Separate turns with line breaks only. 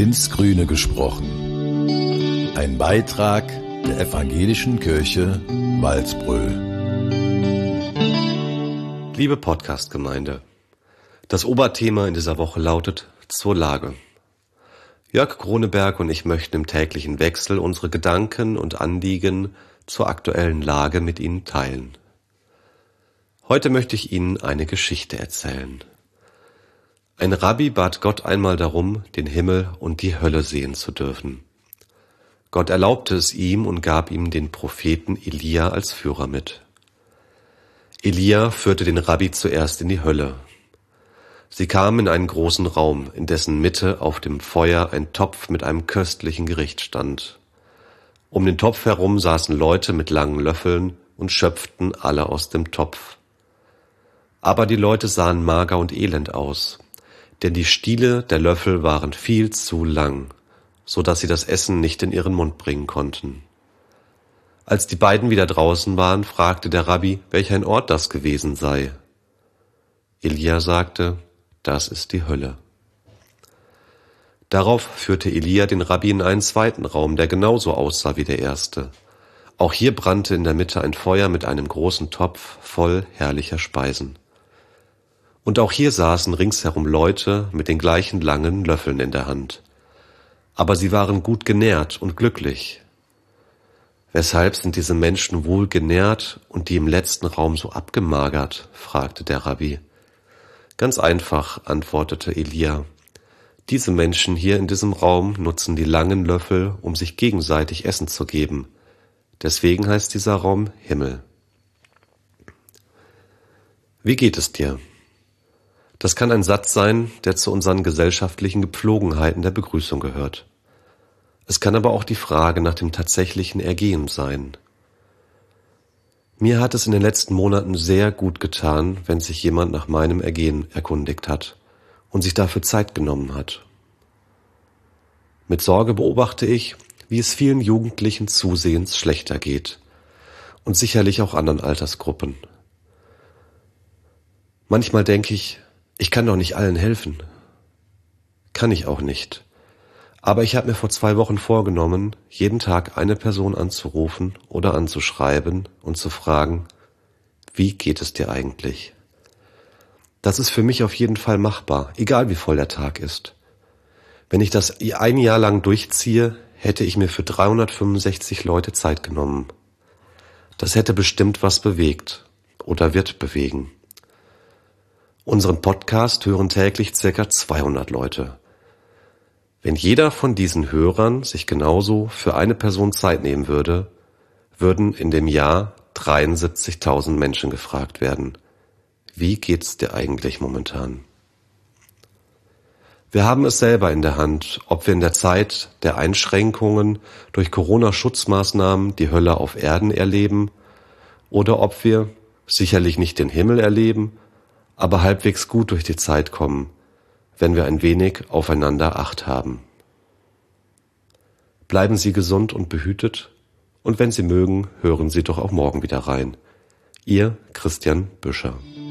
Ins Grüne gesprochen. Ein Beitrag der Evangelischen Kirche Walsbröl.
Liebe Podcast-Gemeinde, das Oberthema in dieser Woche lautet zur Lage. Jörg Groneberg und ich möchten im täglichen Wechsel unsere Gedanken und Anliegen zur aktuellen Lage mit Ihnen teilen. Heute möchte ich Ihnen eine Geschichte erzählen. Ein Rabbi bat Gott einmal darum, den Himmel und die Hölle sehen zu dürfen. Gott erlaubte es ihm und gab ihm den Propheten Elia als Führer mit. Elia führte den Rabbi zuerst in die Hölle. Sie kamen in einen großen Raum, in dessen Mitte auf dem Feuer ein Topf mit einem köstlichen Gericht stand. Um den Topf herum saßen Leute mit langen Löffeln und schöpften alle aus dem Topf. Aber die Leute sahen mager und elend aus, denn die Stiele der Löffel waren viel zu lang, so dass sie das Essen nicht in ihren Mund bringen konnten. Als die beiden wieder draußen waren, fragte der Rabbi, welch ein Ort das gewesen sei. Elia sagte, das ist die Hölle. Darauf führte Elia den Rabbi in einen zweiten Raum, der genauso aussah wie der erste. Auch hier brannte in der Mitte ein Feuer mit einem großen Topf voll herrlicher Speisen. Und auch hier saßen ringsherum Leute mit den gleichen langen Löffeln in der Hand. Aber sie waren gut genährt und glücklich. Weshalb sind diese Menschen wohl genährt und die im letzten Raum so abgemagert? Fragte der Rabbi. Ganz einfach, antwortete Elia. Diese Menschen hier in diesem Raum nutzen die langen Löffel, um sich gegenseitig Essen zu geben. Deswegen heißt dieser Raum Himmel. Wie geht es dir? Das kann ein Satz sein, der zu unseren gesellschaftlichen Gepflogenheiten der Begrüßung gehört. Es kann aber auch die Frage nach dem tatsächlichen Ergehen sein. Mir hat es in den letzten Monaten sehr gut getan, wenn sich jemand nach meinem Ergehen erkundigt hat und sich dafür Zeit genommen hat. Mit Sorge beobachte ich, wie es vielen Jugendlichen zusehends schlechter geht und sicherlich auch anderen Altersgruppen. Manchmal denke ich kann doch nicht allen helfen. Kann ich auch nicht. Aber ich habe mir vor 2 Wochen vorgenommen, jeden Tag eine Person anzurufen oder anzuschreiben und zu fragen, wie geht es dir eigentlich? Das ist für mich auf jeden Fall machbar, egal wie voll der Tag ist. Wenn ich das ein Jahr lang durchziehe, hätte ich mir für 365 Leute Zeit genommen. Das hätte bestimmt was bewegt oder wird bewegen. Unseren Podcast hören täglich ca. 200 Leute. Wenn jeder von diesen Hörern sich genauso für eine Person Zeit nehmen würde, würden in dem Jahr 73.000 Menschen gefragt werden. Wie geht's dir eigentlich momentan? Wir haben es selber in der Hand, ob wir in der Zeit der Einschränkungen durch Corona-Schutzmaßnahmen die Hölle auf Erden erleben oder ob wir sicherlich nicht den Himmel erleben, aber halbwegs gut durch die Zeit kommen, wenn wir ein wenig aufeinander Acht haben. Bleiben Sie gesund und behütet und wenn Sie mögen, hören Sie doch auch morgen wieder rein. Ihr Christian Büscher.